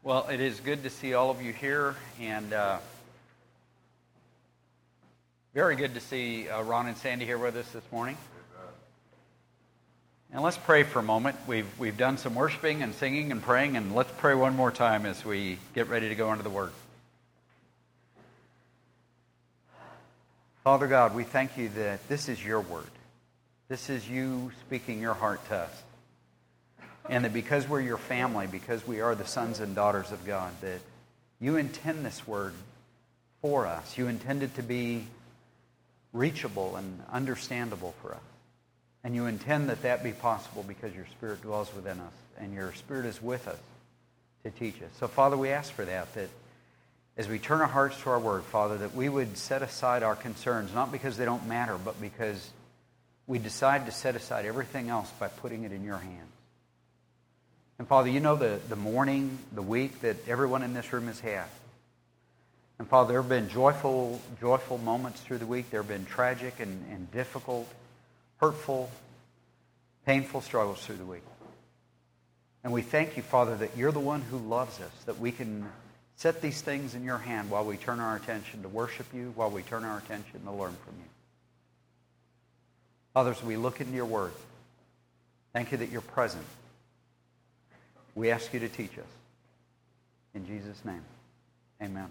Well, it is good to see all of you here, and very good to see Ron and Sandy here with us this morning. And let's pray for a moment. We've done some worshiping and singing and praying, and let's pray one more time as we get ready to go into the Word. Father God, we thank you that this is your Word. This is you speaking your heart to us. And that because we're your family, because we are the sons and daughters of God, that you intend this Word for us. You intend it to be reachable and understandable for us. And you intend that that be possible because your Spirit dwells within us and your Spirit is with us to teach us. So, Father, we ask for that as we turn our hearts to our Word, Father, that we would set aside our concerns, not because they don't matter, but because we decide to set aside everything else by putting it in your hands. And Father, you know the morning, the week that everyone in this room has had. And Father, there have been joyful moments through the week. There have been tragic and difficult, hurtful, painful struggles through the week. And we thank you, Father, that you're the one who loves us, that we can set these things in your hand while we turn our attention to worship you, while we turn our attention to learn from you. Father, as we look into your Word, thank you that you're present. We ask you to teach us. In Jesus' name, amen.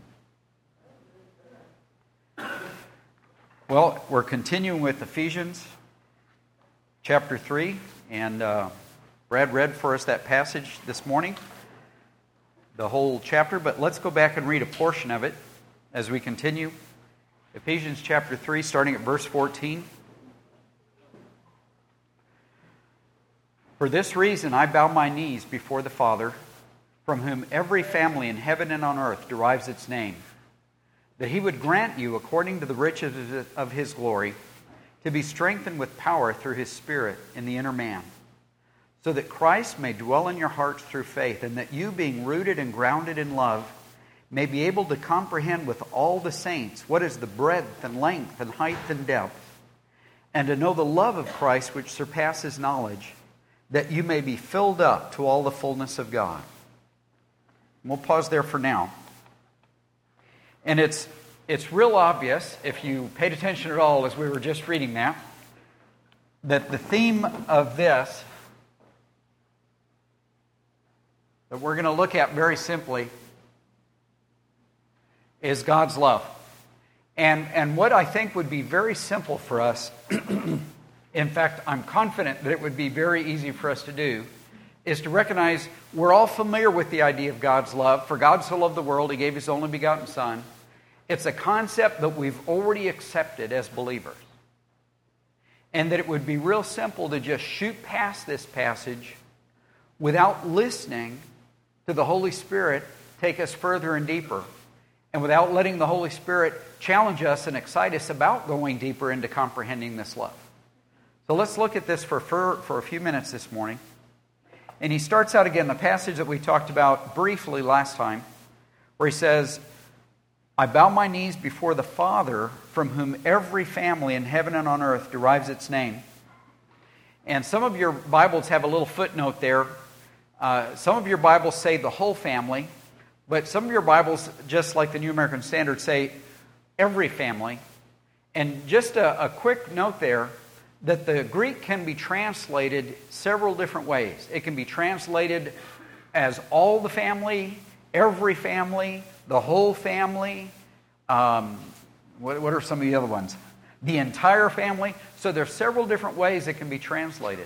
Well, we're continuing with Ephesians chapter 3, and Brad read for us that passage this morning, the whole chapter, but let's go back and read a portion of it as we continue. Ephesians chapter 3, starting at verse 14. For this reason I bow my knees before the Father, from whom every family in heaven and on earth derives its name, that he would grant you, according to the riches of his glory, to be strengthened with power through his Spirit in the inner man, so that Christ may dwell in your hearts through faith, and that you, being rooted and grounded in love, may be able to comprehend with all the saints what is the breadth and length and height and depth, and to know the love of Christ which surpasses knowledge, that you may be filled up to all the fullness of God. And we'll pause there for now. And it's real obvious, if you paid attention at all as we were just reading that the theme of this that we're going to look at very simply is God's love. And what I think would be very simple for us, in fact, I'm confident that it would be very easy for us to do, is to recognize we're all familiar with the idea of God's love. For God so loved the world, He gave His only begotten Son. It's a concept that we've already accepted as believers. And that it would be real simple to just shoot past this passage without listening to the Holy Spirit take us further and deeper, and without letting the Holy Spirit challenge us and excite us about going deeper into comprehending this love. So let's look at this for a few minutes this morning. And he starts out again, the passage that we talked about briefly last time, where he says, I bow my knees before the Father, from whom every family in heaven and on earth derives its name. And some of your Bibles have a little footnote there. Some of your Bibles say the whole family, but some of your Bibles, just like the New American Standard, say every family. And just a quick note there, that the Greek can be translated several different ways. It can be translated as all the family, every family, the whole family. What are some of the other ones? The entire family. So there's several different ways it can be translated.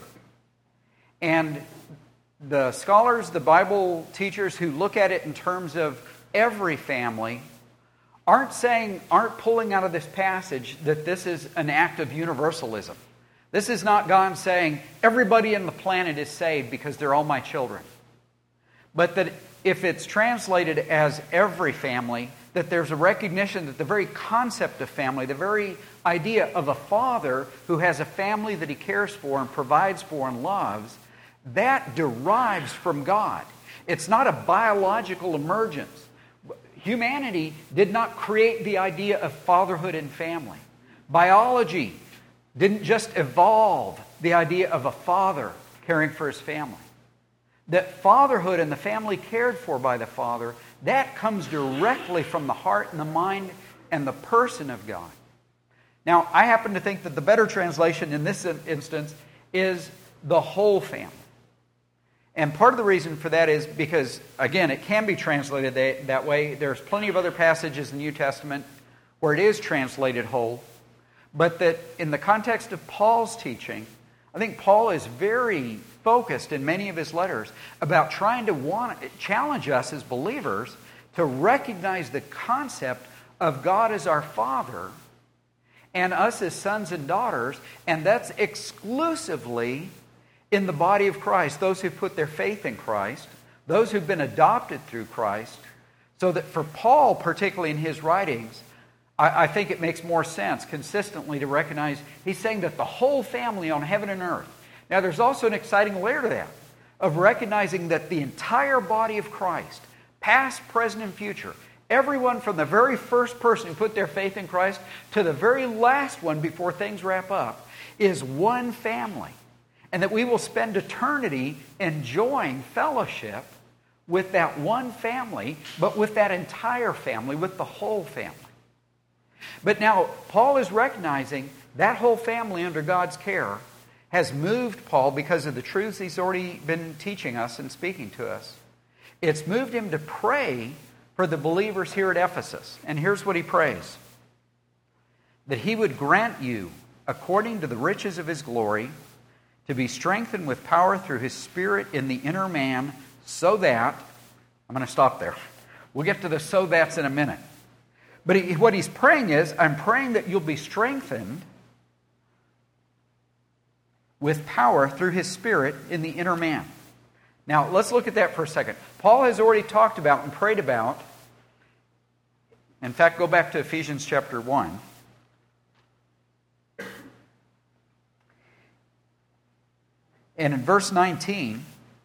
And the scholars, the Bible teachers who look at it in terms of every family aren't pulling out of this passage that this is an act of universalism. This is not God saying, everybody on the planet is saved because they're all my children. But that if it's translated as every family, that there's a recognition that the very concept of family, the very idea of a father who has a family that he cares for and provides for and loves, that derives from God. It's not a biological emergence. Humanity did not create the idea of fatherhood and family. Biology didn't just evolve the idea of a father caring for his family. that fatherhood and the family cared for by the Father, that comes directly from the heart and the mind and the person of God. Now, I happen to think that the better translation in this instance is the whole family. And part of the reason for that is because, again, it can be translated that way. There's plenty of other passages in the New Testament where it is translated whole. But that in the context of Paul's teaching, I think Paul is very focused in many of his letters about trying to challenge us as believers to recognize the concept of God as our Father and us as sons and daughters, and that's exclusively in the body of Christ, those who put their faith in Christ, those who've been adopted through Christ, so that for Paul, particularly in his writings, I think it makes more sense consistently to recognize he's saying that the whole family on heaven and earth. Now, there's also an exciting layer to that, of recognizing that the entire body of Christ, past, present, and future, everyone from the very first person who put their faith in Christ to the very last one before things wrap up, is one family. And that we will spend eternity enjoying fellowship with that one family, but with that entire family, with the whole family. But now, Paul is recognizing that whole family under God's care has moved Paul, because of the truths he's already been teaching us and speaking to us. It's moved him to pray for the believers here at Ephesus. And here's what he prays: that he would grant you, according to the riches of his glory, to be strengthened with power through his Spirit in the inner man, so that... I'm going to stop there. We'll get to the so that's in a minute. But what he's praying is, I'm praying that you'll be strengthened with power through his Spirit in the inner man. Now, let's look at that for a second. Paul has already talked about and prayed about, in fact, go back to Ephesians chapter 1. And in verse 19,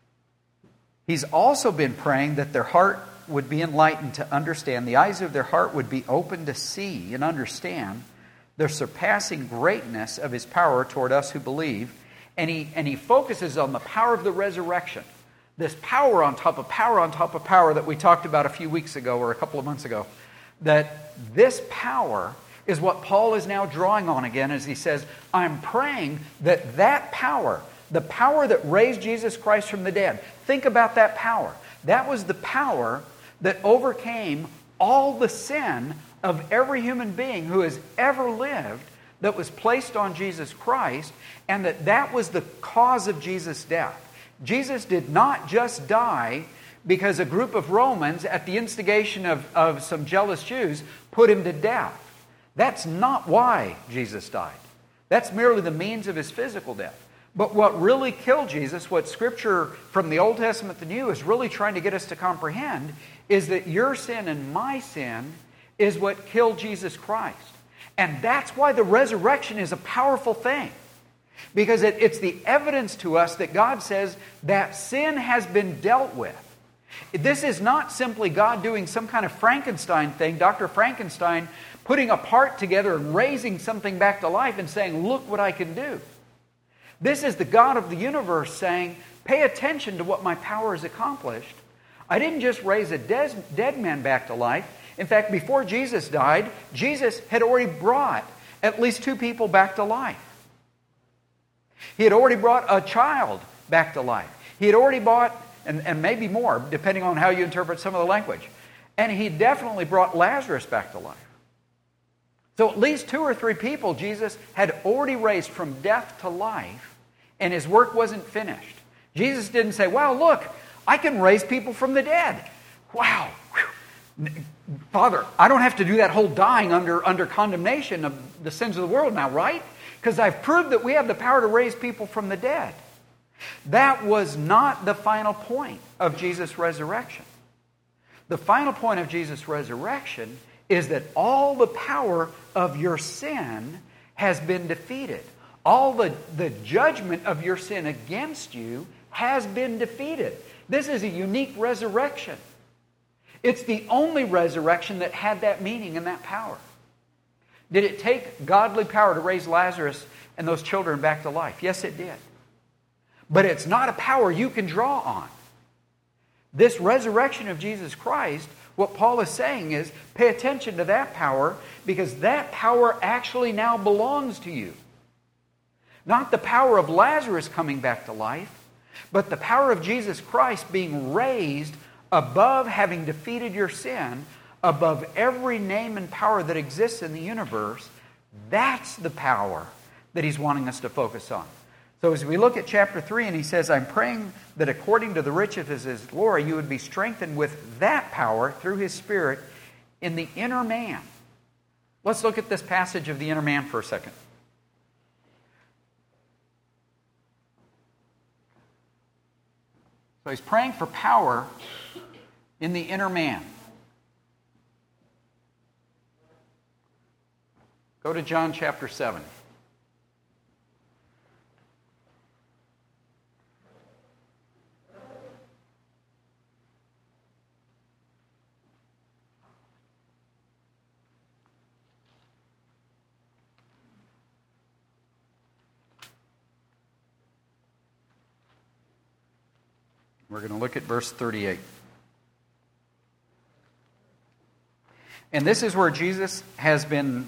he's also been praying that their heart would be enlightened to understand, the eyes of their heart would be open to see and understand the surpassing greatness of his power toward us who believe. And he focuses on the power of the resurrection. This power on top of power on top of power that we talked about a few weeks ago or a couple of months ago. That this power is what Paul is now drawing on again as he says, I'm praying that that power, the power that raised Jesus Christ from the dead. Think about that power. That was the power that overcame all the sin of every human being who has ever lived, that was placed on Jesus Christ, and that was the cause of Jesus' death. Jesus did not just die because a group of Romans, at the instigation of some jealous Jews, put him to death. That's not why Jesus died. That's merely the means of his physical death. But what really killed Jesus, what Scripture from the Old Testament to the New is really trying to get us to comprehend, is that your sin and my sin is what killed Jesus Christ. And that's why the resurrection is a powerful thing. Because it's the evidence to us that God says that sin has been dealt with. This is not simply God doing some kind of Frankenstein thing, Dr. Frankenstein putting a part together and raising something back to life and saying, look what I can do. This is the God of the universe saying, pay attention to what my power has accomplished. I didn't just raise a dead man back to life. In fact, before Jesus died, Jesus had already brought at least 2 people back to life. He had already brought a child back to life. He had already brought, and maybe more, depending on how you interpret some of the language. And he definitely brought Lazarus back to life. So at least 2 or 3 people Jesus had already raised from death to life, and his work wasn't finished. Jesus didn't say, wow, look, I can raise people from the dead. Wow. Father, I don't have to do that whole dying under condemnation of the sins of the world now, right? Because I've proved that we have the power to raise people from the dead. That was not the final point of Jesus' resurrection. The final point of Jesus' resurrection is that all the power of your sin has been defeated. All the judgment of your sin against you has been defeated. This is a unique resurrection. It's the only resurrection that had that meaning and that power. Did it take godly power to raise Lazarus and those children back to life? Yes, it did. But it's not a power you can draw on. This resurrection of Jesus Christ, what Paul is saying is, pay attention to that power, because that power actually now belongs to you. Not the power of Lazarus coming back to life, but the power of Jesus Christ being raised above having defeated your sin, above every name and power that exists in the universe. That's the power that he's wanting us to focus on. So as we look at chapter 3, and he says, I'm praying that according to the riches of his glory, you would be strengthened with that power through his Spirit in the inner man. Let's look at this passage of the inner man for a second. So he's praying for power in the inner man. Go to John chapter 7. We're going to look at verse 38. And this is where Jesus has been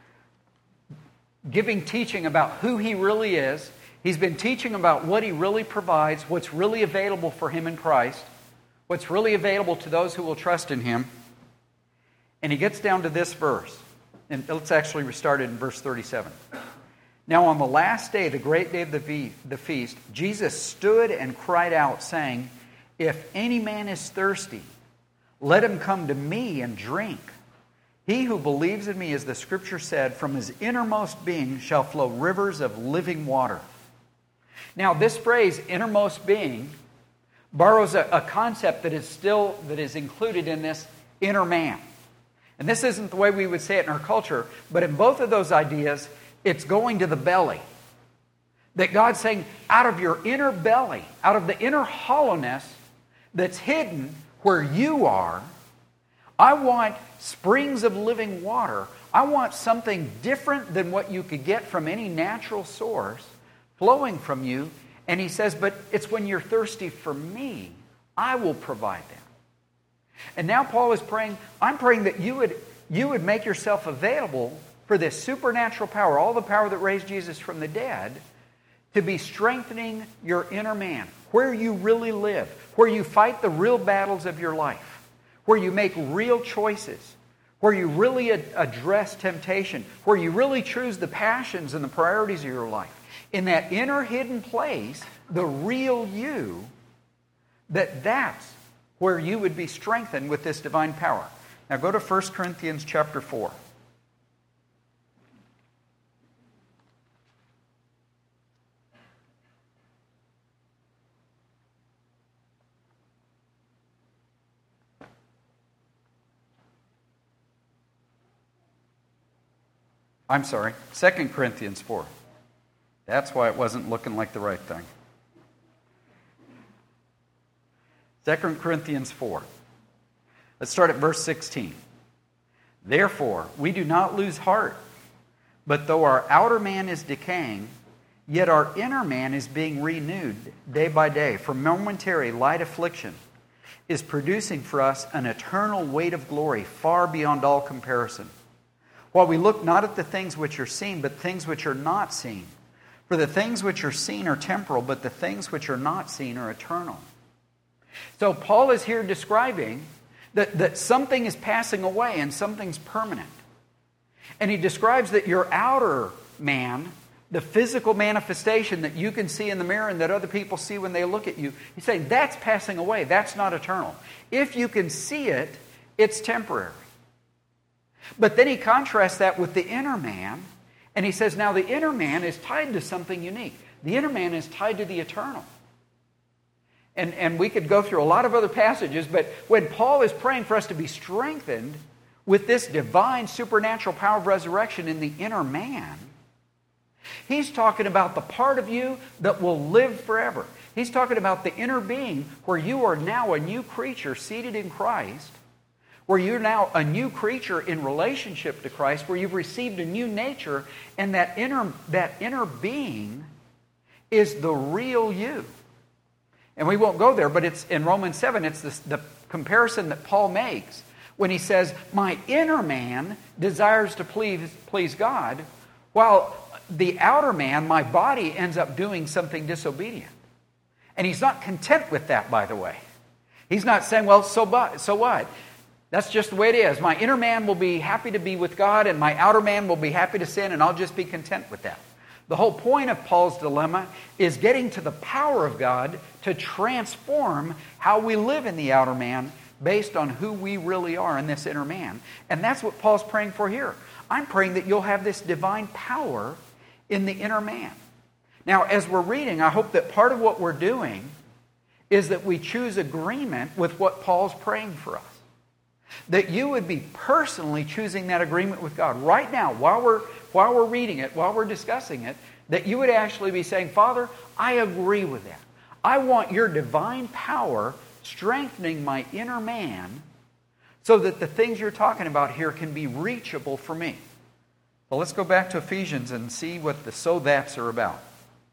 giving teaching about who he really is. He's been teaching about what he really provides, what's really available for him in Christ, what's really available to those who will trust in him. And he gets down to this verse. And let's actually restart it in verse 37. Now on the last day, the great day of the feast, Jesus stood and cried out, saying, If any man is thirsty, let him come to me and drink. He who believes in me, as the Scripture said, from his innermost being shall flow rivers of living water. Now this phrase, innermost being, borrows a concept that is included in this inner man. And this isn't the way we would say it in our culture, but in both of those ideas, it's going to the belly. That God's saying, out of your inner belly, out of the inner hollowness that's hidden where you are, I want springs of living water. I want something different than what you could get from any natural source flowing from you. And he says, but it's when you're thirsty for me, I will provide that. And now Paul is praying, I'm praying that you would make yourself available for this supernatural power, all the power that raised Jesus from the dead, to be strengthening your inner man, where you really live, where you fight the real battles of your life, where you make real choices, where you really address temptation, where you really choose the passions and the priorities of your life. In that inner hidden place, the real you, that's where you would be strengthened with this divine power. Now go to 1 Corinthians chapter 4. I'm sorry, 2 Corinthians 4. That's why it wasn't looking like the right thing. 2 Corinthians 4. Let's start at verse 16. Therefore, we do not lose heart, but though our outer man is decaying, yet our inner man is being renewed day by day. For momentary light affliction is producing for us an eternal weight of glory far beyond all comparison. While we look not at the things which are seen, but things which are not seen. For the things which are seen are temporal, but the things which are not seen are eternal. So Paul is here describing that something is passing away and something's permanent. And he describes that your outer man, the physical manifestation that you can see in the mirror and that other people see when they look at you, he's saying that's passing away, that's not eternal. If you can see it, it's temporary. But then he contrasts that with the inner man, and he says, now the inner man is tied to something unique. The inner man is tied to the eternal. And we could go through a lot of other passages, but when Paul is praying for us to be strengthened with this divine supernatural power of resurrection in the inner man, he's talking about the part of you that will live forever. He's talking about the inner being where you are now a new creature seated in Christ, where you're now a new creature in relationship to Christ, where you've received a new nature, and that inner being is the real you. And we won't go there, but it's in Romans 7, it's the comparison that Paul makes when he says, my inner man desires to please God, while the outer man, my body, ends up doing something disobedient. And he's not content with that, by the way. He's not saying, well, so what? That's just the way it is. My inner man will be happy to be with God, and my outer man will be happy to sin, and I'll just be content with that. The whole point of Paul's dilemma is getting to the power of God to transform how we live in the outer man based on who we really are in this inner man. And that's what Paul's praying for here. I'm praying that you'll have this divine power in the inner man. Now, as we're reading, I hope that part of what we're doing is that we choose agreement with what Paul's praying for us. That you would be personally choosing that agreement with God right now, while we're reading it, while we're discussing it, that you would actually be saying, Father, I agree with that. I want your divine power strengthening my inner man so that the things you're talking about here can be reachable for me. Well, let's go back to Ephesians and see what the so that's are about.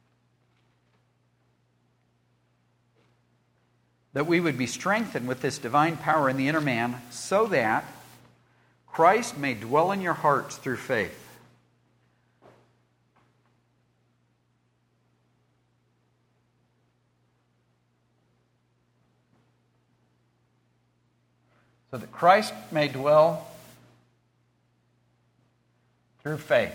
That we would be strengthened with this divine power in the inner man so that Christ may dwell in your hearts through faith. So that Christ may dwell through faith.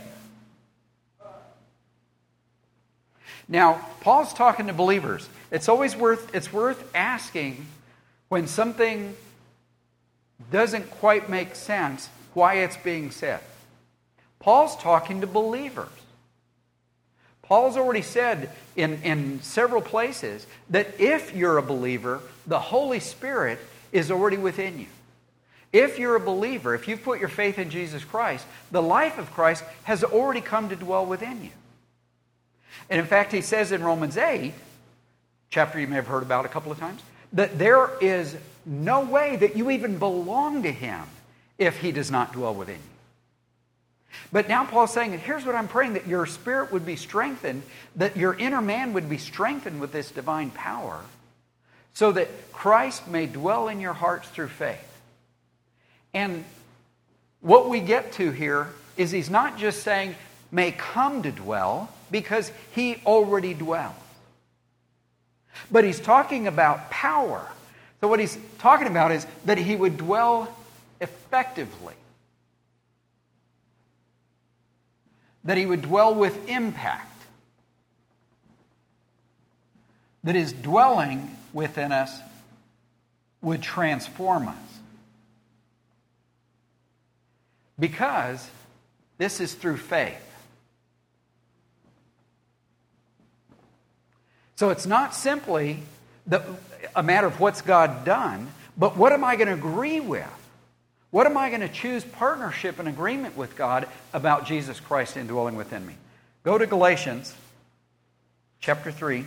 Now, Paul's talking to believers. It's worth asking when something doesn't quite make sense why it's being said. Paul's talking to believers. Paul's already said in several places that if you're a believer, the Holy Spirit is already within you. If you're a believer, if you put your faith in Jesus Christ, the life of Christ has already come to dwell within you. And in fact, he says in Romans 8, chapter you may have heard about a couple of times, that there is no way that you even belong to Him if He does not dwell within you. But now Paul's saying, and here's what I'm praying, that your spirit would be strengthened, that your inner man would be strengthened with this divine power, so that Christ may dwell in your hearts through faith. And what we get to here is he's not just saying, may come to dwell, because He already dwells. But he's talking about power. So what he's talking about is that He would dwell effectively. That He would dwell with impact. That His dwelling within us would transform us. Because this is through faith. So it's not simply a matter of what's God done, but what am I going to agree with? What am I going to choose partnership and agreement with God about Jesus Christ indwelling within me? Go to Galatians chapter 3.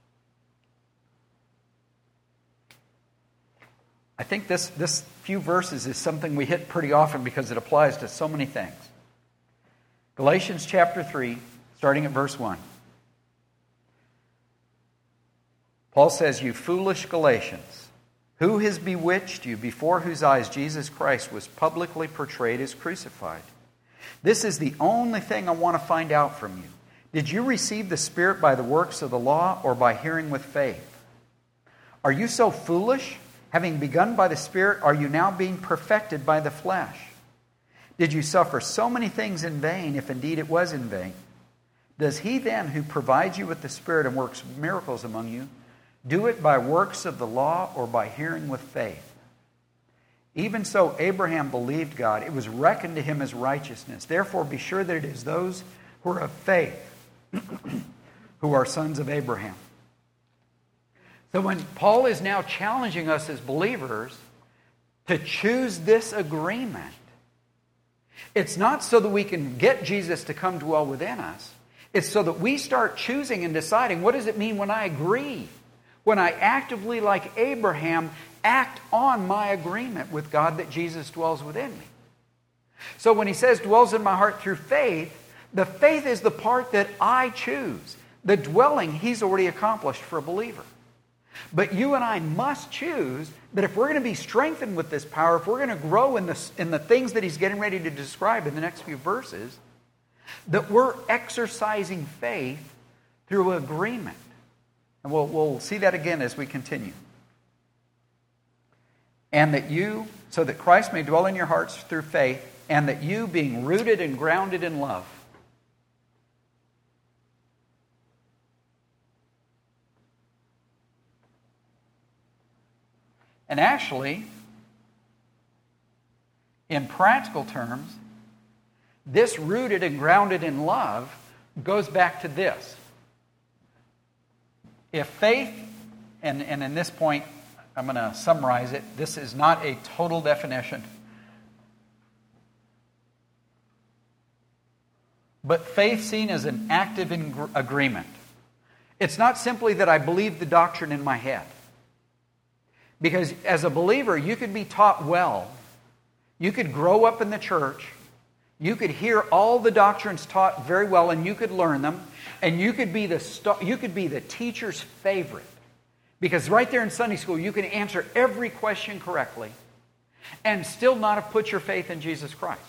I think this few verses is something we hit pretty often because it applies to so many things. Galatians chapter 3, starting at verse 1. Paul says, you foolish Galatians, who has bewitched you, before whose eyes Jesus Christ was publicly portrayed as crucified? This is the only thing I want to find out from you. Did you receive the Spirit by the works of the law or by hearing with faith? Are you so foolish? Having begun by the Spirit, are you now being perfected by the flesh? Did you suffer so many things in vain, if indeed it was in vain? Does He then who provides you with the Spirit and works miracles among you, do it by works of the law or by hearing with faith? Even so, Abraham believed God. It was reckoned to him as righteousness. Therefore, be sure that it is those who are of faith who are sons of Abraham. So when Paul is now challenging us as believers to choose this agreement, it's not so that we can get Jesus to come dwell within us. It's so that we start choosing and deciding, what does it mean when I agree? When I actively, like Abraham, act on my agreement with God that Jesus dwells within me. So when he says dwells in my heart through faith, the faith is the part that I choose. The dwelling He's already accomplished for a believer. But you and I must choose that if we're going to be strengthened with this power, if we're going to grow in the things that he's getting ready to describe in the next few verses, that we're exercising faith through agreement. And we'll see that again as we continue. And that you, so that Christ may dwell in your hearts through faith, and that you, being rooted and grounded in love. And actually, in practical terms, this rooted and grounded in love goes back to this. If faith, and in this point, I'm going to summarize it. This is not a total definition. But faith seen as an active agreement. It's not simply that I believe the doctrine in my head. Because as a believer, you could be taught well. You could grow up in the church. You could hear all the doctrines taught very well, and you could learn them. And you could be the teacher's favorite. Because right there in Sunday school, you can answer every question correctly and still not have put your faith in Jesus Christ.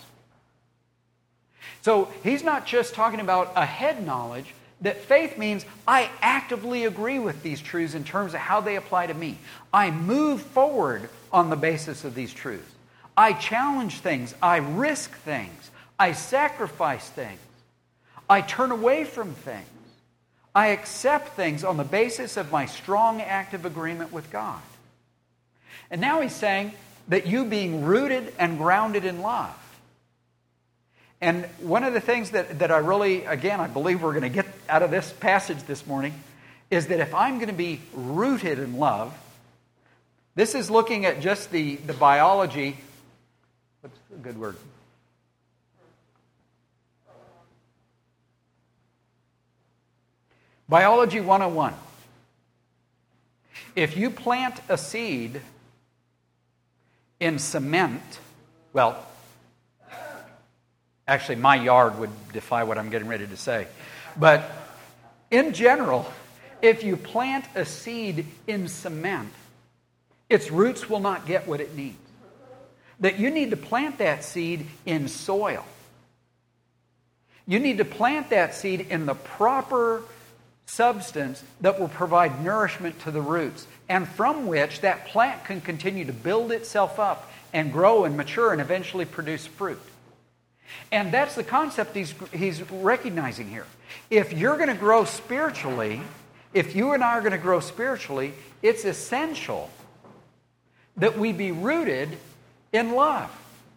So he's not just talking about a head knowledge. That faith means I actively agree with these truths in terms of how they apply to me. I move forward on the basis of these truths. I challenge things. I risk things. I sacrifice things. I turn away from things. I accept things on the basis of my strong active agreement with God. And now he's saying that you being rooted and grounded in love. And one of the things that I really, again, I believe we're going to get out of this passage this morning is that if I'm going to be rooted in love, this is looking at just the biology. What's a good word? Biology 101. If you plant a seed in cement, well, actually my yard would defy what I'm getting ready to say. But in general, if you plant a seed in cement, its roots will not get what it needs. That you need to plant that seed in soil. You need to plant that seed in the proper substance that will provide nourishment to the roots, and from which that plant can continue to build itself up and grow and mature and eventually produce fruit. And that's the concept he's recognizing here. If you're going to grow spiritually, if you and I are going to grow spiritually, it's essential that we be rooted in love.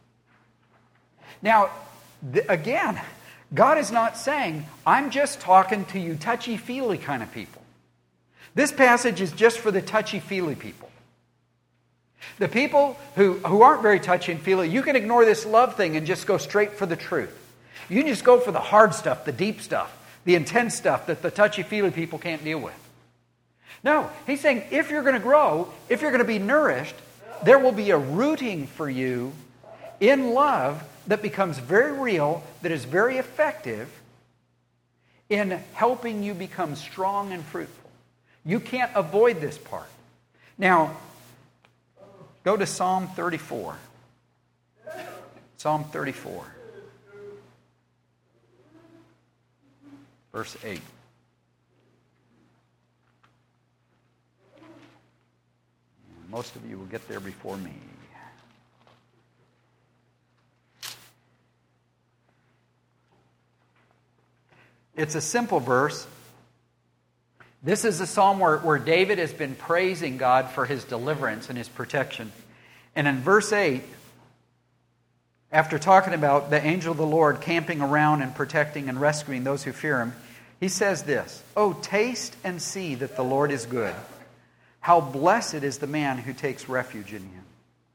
Now, again, God is not saying, I'm just talking to you touchy-feely kind of people. This passage is just for the touchy-feely people. The people who aren't very touchy-feely, you can ignore this love thing and just go straight for the truth. You can just go for the hard stuff, the deep stuff, the intense stuff that the touchy-feely people can't deal with. No, he's saying if you're going to grow, if you're going to be nourished, there will be a rooting for you in love that becomes very real, that is very effective in helping you become strong and fruitful. You can't avoid this part. Now, go to Psalm 34. Psalm 34. Verse 8. Most of you will get there before me. It's a simple verse. This is a psalm where David has been praising God for his deliverance and his protection. And in verse 8, after talking about the angel of the Lord camping around and protecting and rescuing those who fear him, he says this, "Oh, taste and see that the Lord is good. How blessed is the man who takes refuge in him."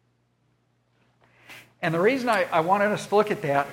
And the reason I wanted us to look at that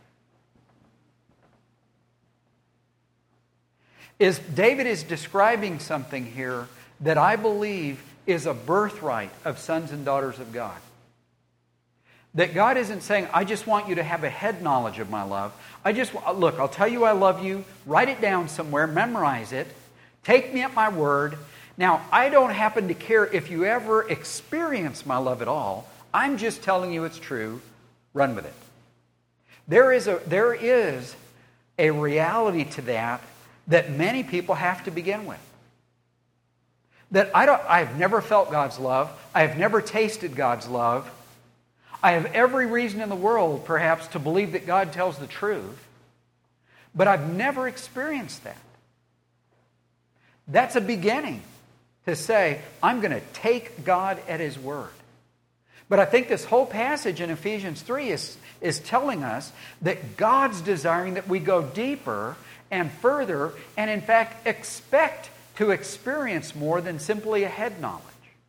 is David is describing something here that I believe is a birthright of sons and daughters of God. That God isn't saying, I just want you to have a head knowledge of my love. Look, I'll tell you I love you, write it down somewhere, memorize it, take me at my word. Now, I don't happen to care if you ever experience my love at all. I'm just telling you it's true. Run with it. There is a reality to that many people have to begin with. That I've never felt God's love. I have never tasted God's love. I have every reason in the world, perhaps, to believe that God tells the truth. But I've never experienced that. That's a beginning to say, I'm going to take God at His word. But I think this whole passage in Ephesians 3 is telling us that God's desiring that we go deeper and further and, in fact, expect to experience more than simply a head knowledge.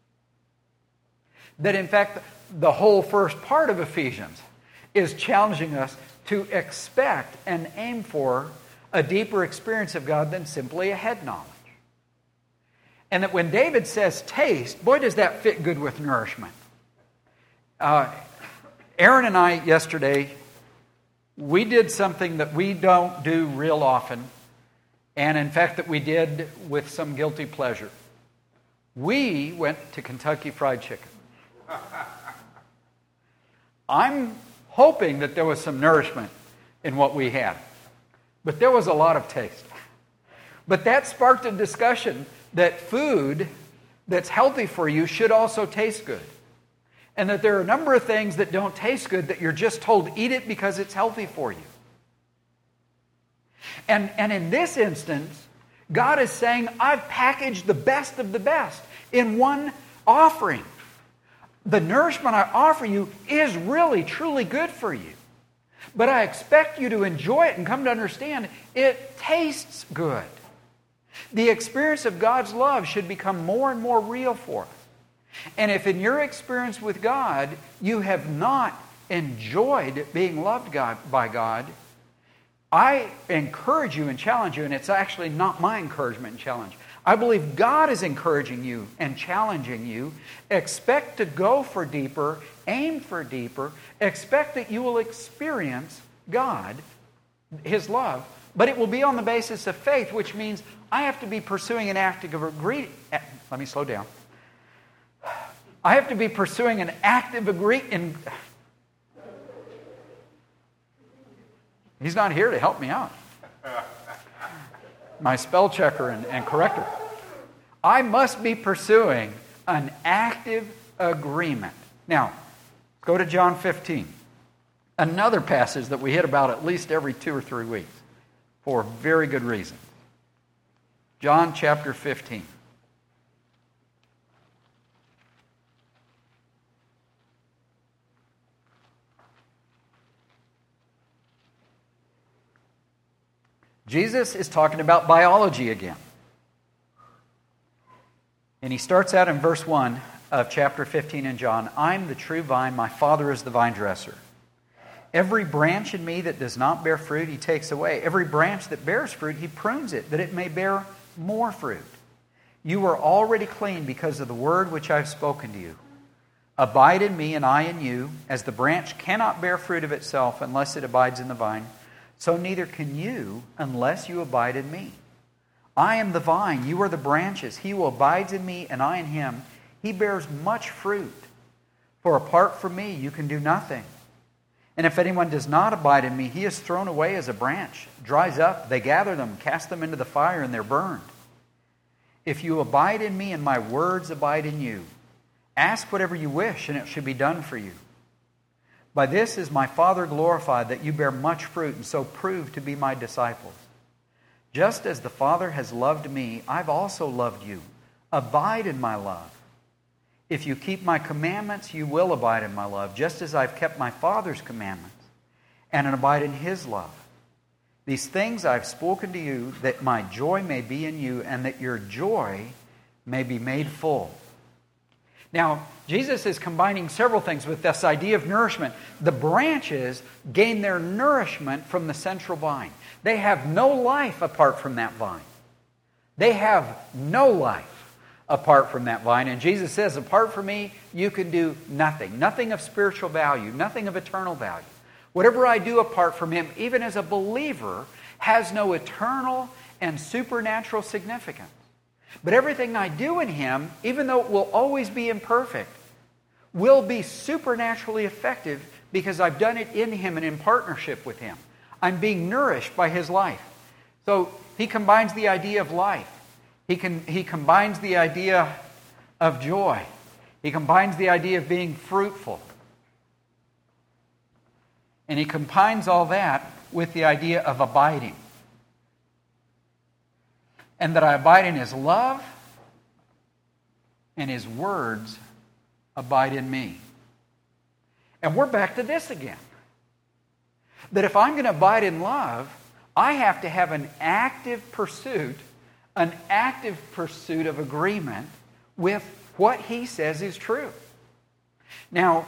That, in fact, the whole first part of Ephesians is challenging us to expect and aim for a deeper experience of God than simply a head knowledge. And that when David says taste, boy, does that fit good with nourishment. Aaron and I yesterday, we did something that we don't do real often, and in fact that we did with some guilty pleasure. We went to Kentucky Fried Chicken. I'm hoping that there was some nourishment in what we had, but there was a lot of taste. But that sparked a discussion that food that's healthy for you should also taste good. And that there are a number of things that don't taste good that you're just told, eat it because it's healthy for you. And in this instance, God is saying, I've packaged the best of the best in one offering. The nourishment I offer you is really, truly good for you. But I expect you to enjoy it and come to understand it tastes good. The experience of God's love should become more and more real for us. And if in your experience with God, you have not enjoyed being loved by God, I encourage you and challenge you, and it's actually not my encouragement and challenge. I believe God is encouraging you and challenging you. Expect to go for deeper, aim for deeper, expect that you will experience God, His love, but it will be on the basis of faith, which means I have to be pursuing an active agreement. Let me slow down. I have to be pursuing an active agreement. He's not here to help me out. My spell checker and corrector. I must be pursuing an active agreement. Now, go to John 15. Another passage that we hit about at least every 2 or 3 weeks for very good reason. John chapter 15. Jesus is talking about biology again. And he starts out in verse 1 of chapter 15 in John. I'm the true vine, my Father is the vine dresser. Every branch in me that does not bear fruit, He takes away. Every branch that bears fruit, He prunes it, that it may bear more fruit. You are already clean because of the word which I have spoken to you. Abide in me and I in you, as the branch cannot bear fruit of itself unless it abides in the vine. So neither can you unless you abide in me. I am the vine, you are the branches. He who abides in me and I in him, he bears much fruit. For apart from me you can do nothing. And if anyone does not abide in me, he is thrown away as a branch, dries up, they gather them, cast them into the fire, and they're burned. If you abide in me and my words abide in you, ask whatever you wish and it shall be done for you. By this is my Father glorified, that you bear much fruit, and so prove to be my disciples. Just as the Father has loved me, I've also loved you. Abide in my love. If you keep my commandments, you will abide in my love, just as I've kept my Father's commandments, and abide in His love. These things I've spoken to you, that my joy may be in you, and that your joy may be made full. Now, Jesus is combining several things with this idea of nourishment. The branches gain their nourishment from the central vine. They have no life apart from that vine. They have no life apart from that vine. And Jesus says, apart from me, you can do nothing. Nothing of spiritual value, nothing of eternal value. Whatever I do apart from Him, even as a believer, has no eternal and supernatural significance. But everything I do in Him, even though it will always be imperfect, will be supernaturally effective because I've done it in Him and in partnership with Him. I'm being nourished by His life. So He combines the idea of life. He combines the idea of joy. He combines the idea of being fruitful. And He combines all that with the idea of abiding. And that I abide in His love, and His words abide in me. And we're back to this again. That if I'm going to abide in love, I have to have an active pursuit of agreement with what He says is true. Now,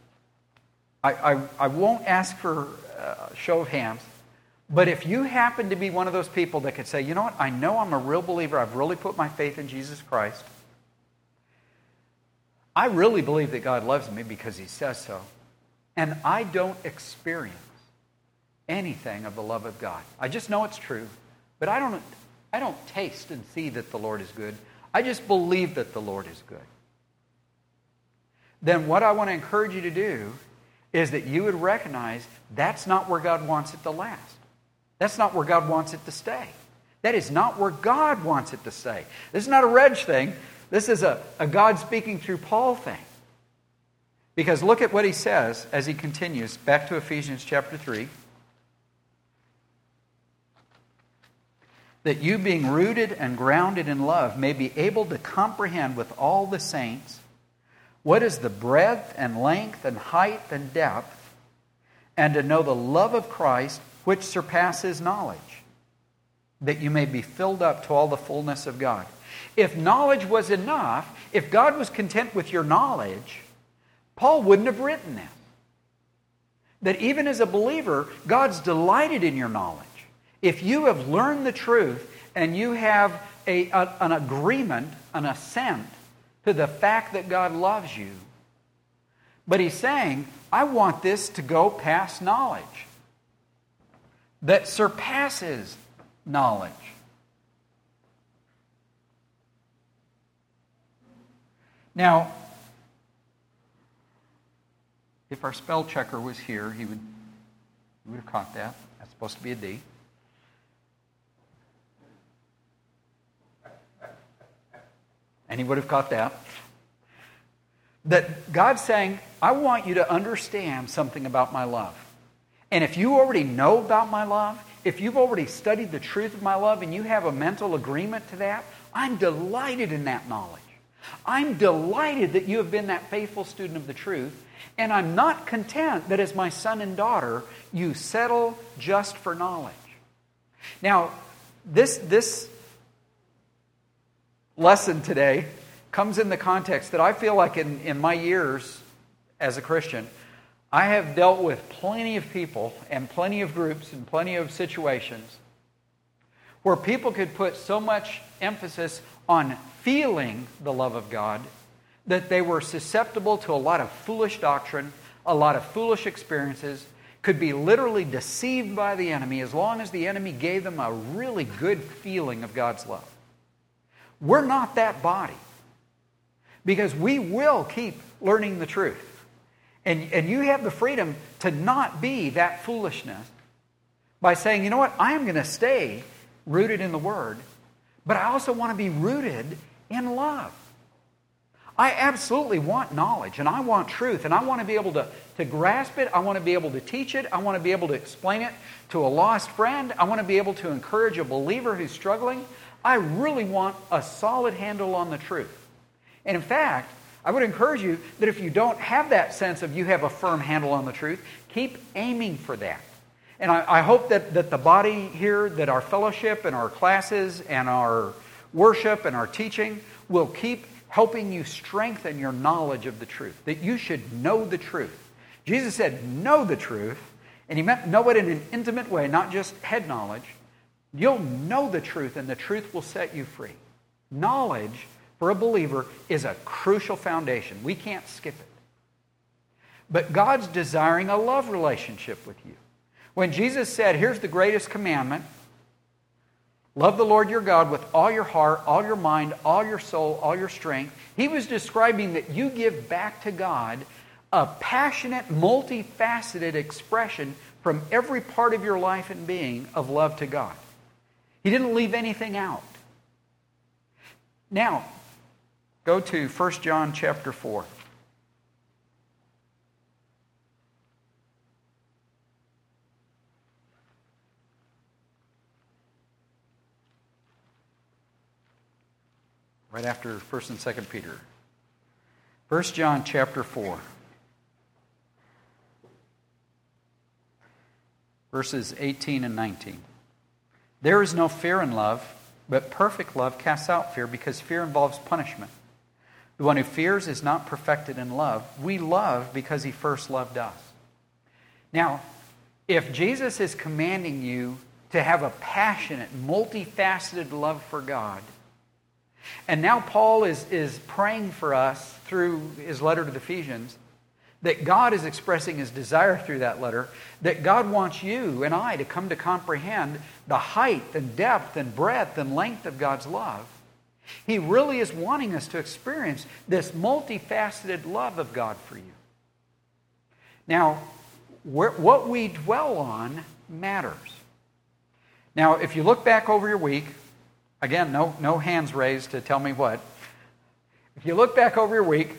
I won't ask for a show of hands, but if you happen to be one of those people that could say, you know what, I know I'm a real believer, I've really put my faith in Jesus Christ, I really believe that God loves me because He says so, and I don't experience anything of the love of God. I just know it's true, but I don't taste and see that the Lord is good. I just believe that the Lord is good. Then what I want to encourage you to do is that you would recognize that's not where God wants it to last. That's not where God wants it to stay. That is not where God wants it to stay. This is not a Reg thing. This is a God speaking through Paul thing. Because look at what he says as he continues back to Ephesians chapter 3. That you being rooted and grounded in love may be able to comprehend with all the saints what is the breadth and length and height and depth, and to know the love of Christ which surpasses knowledge, that you may be filled up to all the fullness of God. If knowledge was enough, if God was content with your knowledge, Paul wouldn't have written this. That even as a believer, God's delighted in your knowledge. If you have learned the truth and you have an agreement, an assent to the fact that God loves you, but he's saying, I want this to go past knowledge that surpasses knowledge. Now, if our spell checker was here, he would have caught that. That's supposed to be a D. And he would have caught that. That God's saying, I want you to understand something about my love. And if you already know about my love, if you've already studied the truth of my love and you have a mental agreement to that, I'm delighted in that knowledge. I'm delighted that you have been that faithful student of the truth. And I'm not content that as my son and daughter, you settle just for knowledge. Now, this lesson today comes in the context that I feel like in my years as a Christian, I have dealt with plenty of people and plenty of groups and plenty of situations where people could put so much emphasis on feeling the love of God that they were susceptible to a lot of foolish doctrine, a lot of foolish experiences, could be literally deceived by the enemy as long as the enemy gave them a really good feeling of God's love. We're not that body, because we will keep learning the truth. And you have the freedom to not be that foolishness by saying, you know what, I am going to stay rooted in the Word, but I also want to be rooted in love. I absolutely want knowledge, and I want truth, and I want to be able to grasp it. I want to be able to teach it. I want to be able to explain it to a lost friend. I want to be able to encourage a believer who's struggling. I really want a solid handle on the truth. And in fact, I would encourage you that if you don't have that sense of you have a firm handle on the truth, keep aiming for that. And I hope that the body here, that our fellowship and our classes and our worship and our teaching will keep helping you strengthen your knowledge of the truth, that you should know the truth. Jesus said, know the truth, and he meant know it in an intimate way, not just head knowledge. You'll know the truth, and the truth will set you free. Knowledge, for a believer, is a crucial foundation. We can't skip it. But God's desiring a love relationship with you. When Jesus said, here's the greatest commandment, Love the Lord your God with all your heart, all your mind, all your soul, all your strength. He was describing that you give back to God a passionate, multifaceted expression from every part of your life and being of love to God. He didn't leave anything out. Now, go to 1 John chapter 4. Right after 1 and 2 Peter. 1 John chapter 4. Verses 18 and 19. There is no fear in love, but perfect love casts out fear, because fear involves punishment. The one who fears is not perfected in love. We love because He first loved us. Now, if Jesus is commanding you to have a passionate, multifaceted love for God, and now Paul is praying for us through his letter to the Ephesians, that God is expressing His desire through that letter, that God wants you and I to come to comprehend the height and depth and breadth and length of God's love. He really is wanting us to experience this multifaceted love of God for you. Now, what we dwell on matters. Now, if you look back over your week, again, no hands raised to tell me what. If you look back over your week,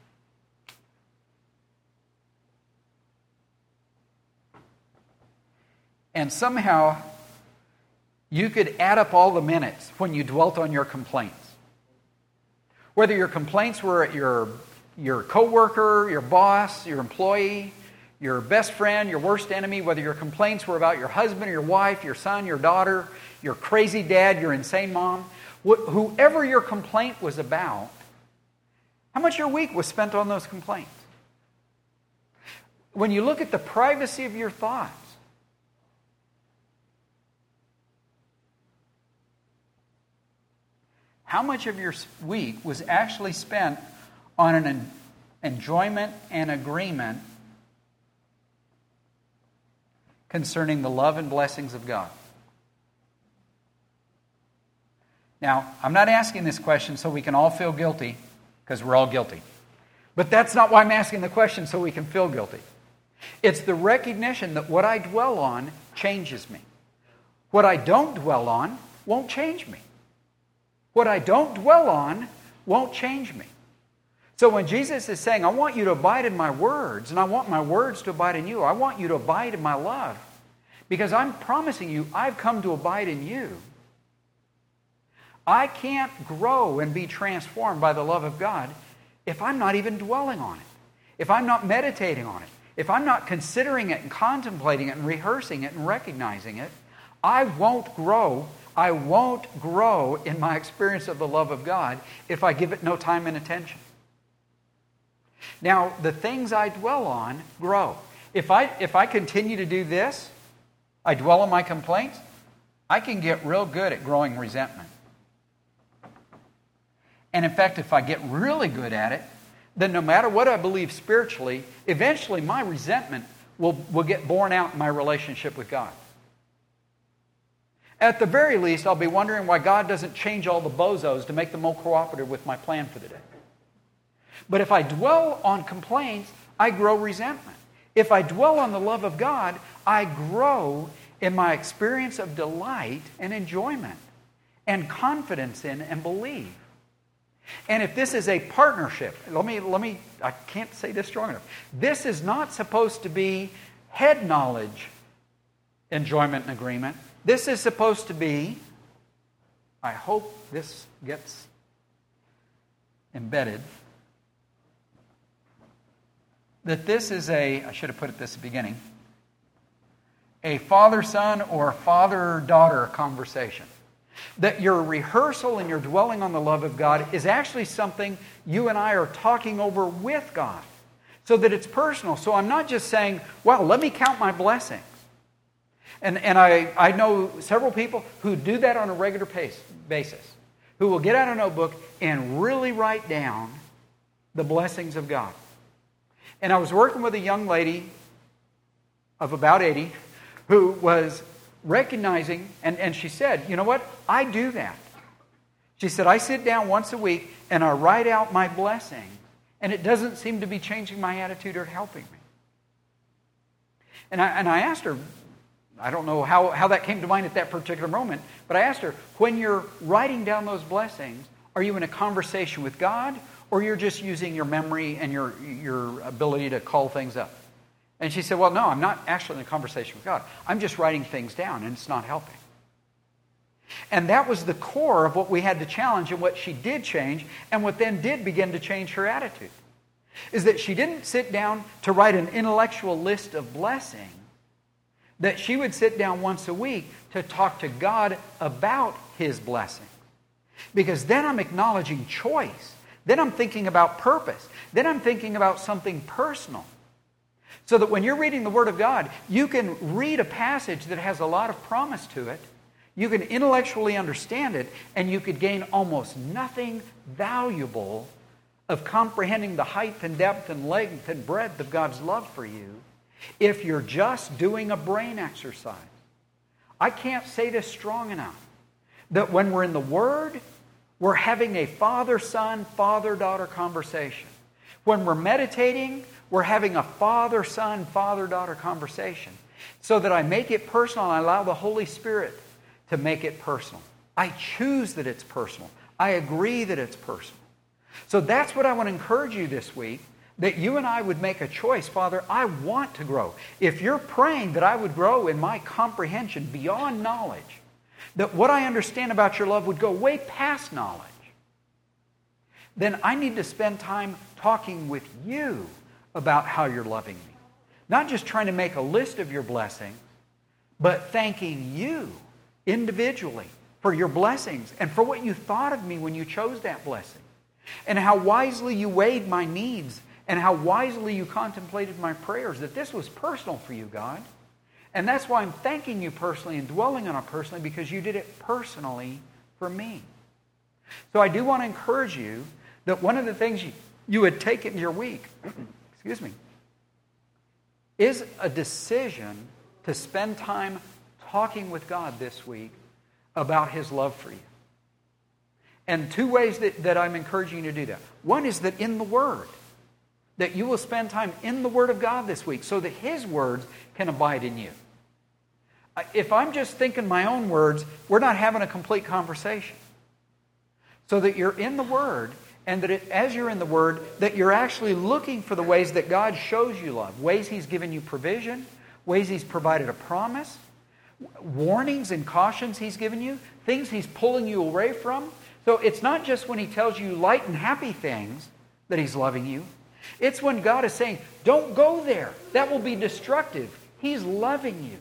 and somehow you could add up all the minutes when you dwelt on your complaints. Whether your complaints were at your coworker, your boss, your employee, your best friend, your worst enemy, whether your complaints were about your husband or your wife, your son, your daughter, your crazy dad, your insane mom, whoever your complaint was about, how much of your week was spent on those complaints? When you look at the privacy of your thoughts, how much of your week was actually spent on an enjoyment and agreement concerning the love and blessings of God? Now, I'm not asking this question so we can all feel guilty, because we're all guilty. But that's not why I'm asking the question, so we can feel guilty. It's the recognition that what I dwell on changes me. What I don't dwell on won't change me. What I don't dwell on won't change me. So when Jesus is saying, I want you to abide in my words, and I want my words to abide in you, I want you to abide in my love, because I'm promising you, I've come to abide in you. I can't grow and be transformed by the love of God if I'm not even dwelling on it, if I'm not meditating on it, if I'm not considering it and contemplating it and rehearsing it and recognizing it. I won't grow. I won't grow in my experience of the love of God if I give it no time and attention. Now, the things I dwell on grow. If I continue to do this, I dwell on my complaints, I can get real good at growing resentment. And in fact, if I get really good at it, then no matter what I believe spiritually, eventually my resentment will get borne out in my relationship with God. At the very least, I'll be wondering why God doesn't change all the bozos to make them more cooperative with my plan for the day. But if I dwell on complaints, I grow resentment. If I dwell on the love of God, I grow in my experience of delight and enjoyment and confidence in and belief. And if this is a partnership, let me I can't say this strong enough. This is not supposed to be head knowledge, enjoyment, and agreement. This is supposed to be, I hope this gets embedded, that this is I should have put it this at the beginning, a father-son or father-daughter conversation. That your rehearsal and your dwelling on the love of God is actually something you and I are talking over with God. So that it's personal. So I'm not just saying, well, let me count my blessings. And I know several people who do that on a regular basis. Who will get out a notebook and really write down the blessings of God. And I was working with a young lady of about 80 who was recognizing, and she said, you know what? I do that. She said, I sit down once a week and I write out my blessings, and it doesn't seem to be changing my attitude or helping me. And I asked her, I don't know how that came to mind at that particular moment, but I asked her, when you're writing down those blessings, are you in a conversation with God, or you're just using your memory and your ability to call things up? And she said, well, no, I'm not actually in a conversation with God. I'm just writing things down, and it's not helping. And that was the core of what we had to challenge, and what she did change, and what then did begin to change her attitude, is that she didn't sit down to write an intellectual list of blessings, that she would sit down once a week to talk to God about His blessings. Because then I'm acknowledging choice. Then I'm thinking about purpose. Then I'm thinking about something personal. So that when you're reading the Word of God, you can read a passage that has a lot of promise to it. You can intellectually understand it, and you could gain almost nothing valuable of comprehending the height and depth and length and breadth of God's love for you if you're just doing a brain exercise. I can't say this strong enough, that when we're in the Word, we're having a father-son, father-daughter conversation. When we're meditating, we're having a father-son, father-daughter conversation. So that I make it personal, and I allow the Holy Spirit to make it personal. I choose that it's personal. I agree that it's personal. So that's what I want to encourage you this week, that you and I would make a choice. Father, I want to grow. If you're praying that I would grow in my comprehension beyond knowledge, that what I understand about your love would go way past knowledge, then I need to spend time talking with you about how you're loving me. Not just trying to make a list of your blessings, but thanking you individually for your blessings and for what you thought of me when you chose that blessing. And how wisely you weighed my needs, and how wisely you contemplated my prayers, that this was personal for you, God. And that's why I'm thanking you personally and dwelling on it personally, because you did it personally for me. So I do want to encourage you that one of the things you would take into your week, excuse me, is a decision to spend time talking with God this week about His love for you. And two ways that I'm encouraging you to do that. One is that in the Word, that you will spend time in the Word of God this week so that His words can abide in you. If I'm just thinking my own words, we're not having a complete conversation. So that you're in the Word, and that as you're in the Word, that you're actually looking for the ways that God shows you love. Ways He's given you provision, ways He's provided a promise, warnings and cautions He's given you, things He's pulling you away from. So it's not just when He tells you light and happy things that He's loving you. It's when God is saying, don't go there. That will be destructive. He's loving you.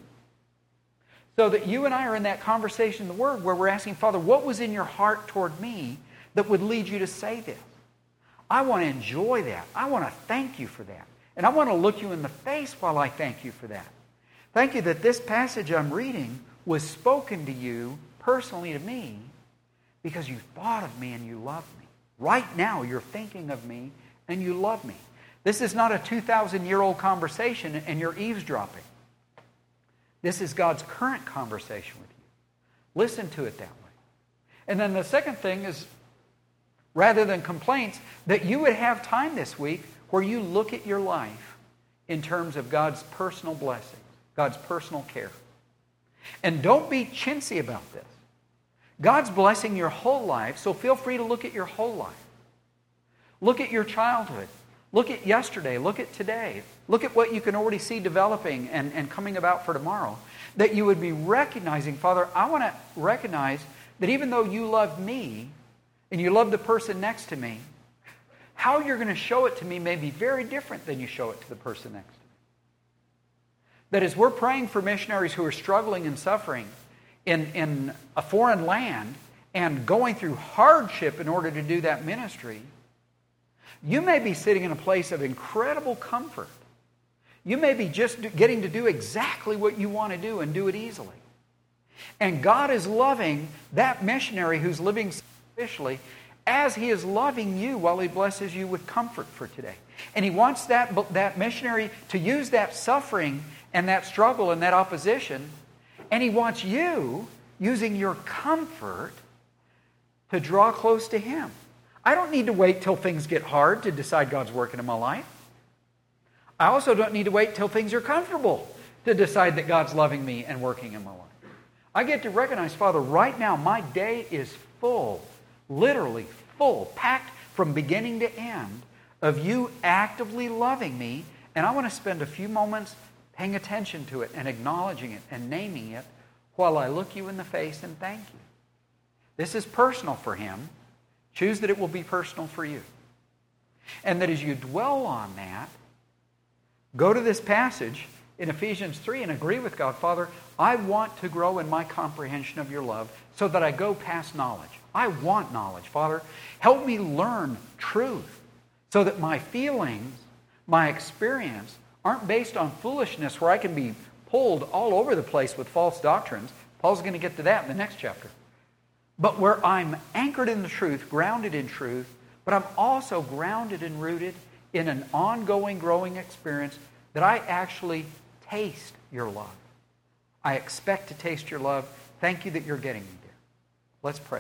So that you and I are in that conversation in the Word where we're asking, Father, what was in your heart toward me that would lead you to say this? I want to enjoy that. I want to thank you for that. And I want to look you in the face while I thank you for that. Thank you that this passage I'm reading was spoken to you, personally to me, because you thought of me and you loved me. Right now you're thinking of me and you love me. This is not a 2,000-year-old conversation and you're eavesdropping. This is God's current conversation with you. Listen to it that way. And then the second thing is, rather than complaints, that you would have time this week where you look at your life in terms of God's personal blessings, God's personal care. And don't be chintzy about this. God's blessing your whole life, so feel free to look at your whole life. Look at your childhood. Look at yesterday. Look at today. Look at what you can already see developing and coming about for tomorrow. That you would be recognizing, Father, I want to recognize that even though you love me and you love the person next to me, how you're going to show it to me may be very different than you show it to the person next to me. That as we're praying for missionaries who are struggling and suffering in a foreign land and going through hardship in order to do that ministry, you may be sitting in a place of incredible comfort. You may be just getting to do exactly what you want to do and do it easily. And God is loving that missionary who's living sacrificially as He is loving you while He blesses you with comfort for today. And He wants that missionary to use that suffering and that struggle and that opposition And He wants you using your comfort to draw close to Him. I don't need to wait till things get hard to decide God's working in my life. I also don't need to wait till things are comfortable to decide that God's loving me and working in my life. I get to recognize, Father, right now my day is full, literally full, packed from beginning to end of You actively loving me, and I want to spend a few moments paying attention to it and acknowledging it and naming it while I look You in the face and thank You. This is personal for Him. Choose that it will be personal for you. And that as you dwell on that, go to this passage in Ephesians 3 and agree with God, Father, I want to grow in my comprehension of Your love so that I go past knowledge. I want knowledge. Father, help me learn truth so that my feelings, my experience, aren't based on foolishness where I can be pulled all over the place with false doctrines. Paul's going to get to that in the next chapter. But where I'm anchored in the truth, grounded in truth, but I'm also grounded and rooted in an ongoing, growing experience that I actually taste Your love. I expect to taste Your love. Thank You that You're getting me there. Let's pray.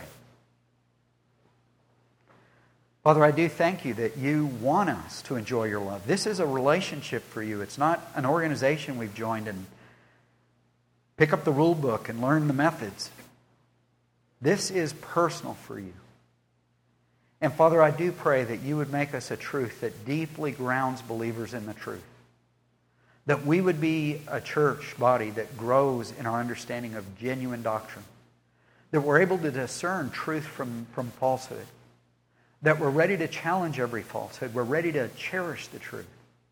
Father, I do thank You that You want us to enjoy Your love. This is a relationship for You. It's not an organization we've joined and pick up the rule book and learn the methods. This is personal for You. And Father, I do pray that You would make us a truth that deeply grounds believers in the truth. That we would be a church body that grows in our understanding of genuine doctrine. That we're able to discern truth from falsehood. That we're ready to challenge every falsehood. We're ready to cherish the truth.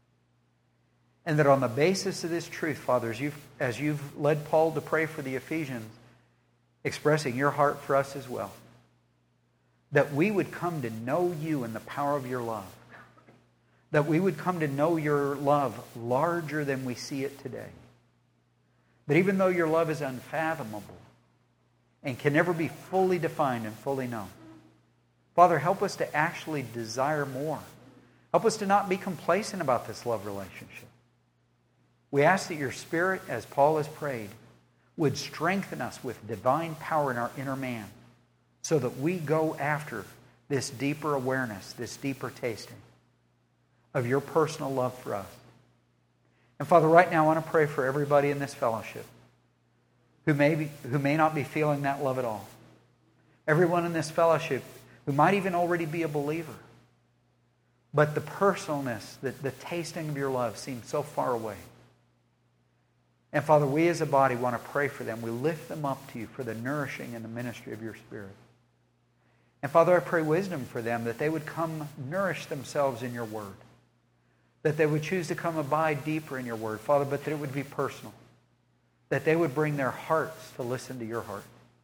And that on the basis of this truth, Father, as you've led Paul to pray for the Ephesians, expressing Your heart for us as well, that we would come to know You and the power of Your love. That we would come to know Your love larger than we see it today. That even though Your love is unfathomable and can never be fully defined and fully known, Father, help us to actually desire more. Help us to not be complacent about this love relationship. We ask that Your Spirit, as Paul has prayed, would strengthen us with divine power in our inner man so that we go after this deeper awareness, this deeper tasting of Your personal love for us. And Father, right now I want to pray for everybody in this fellowship who may not be feeling that love at all. Everyone in this fellowship who might even already be a believer. But the personalness, the tasting of Your love seems so far away. And Father, we as a body want to pray for them. We lift them up to You for the nourishing and the ministry of Your Spirit. And Father, I pray wisdom for them, that they would come nourish themselves in Your Word. That they would choose to come abide deeper in Your Word, Father, but that it would be personal. That they would bring their hearts to listen to Your heart.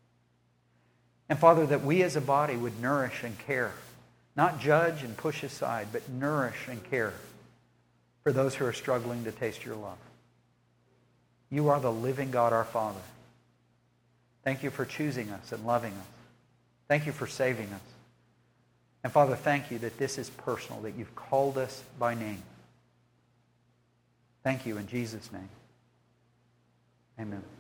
And Father, that we as a body would nourish and care. Not judge and push aside, but nourish and care for those who are struggling to taste Your love. You are the living God, our Father. Thank You for choosing us and loving us. Thank You for saving us. And Father, thank You that this is personal, that You've called us by name. Thank You in Jesus' name. Amen.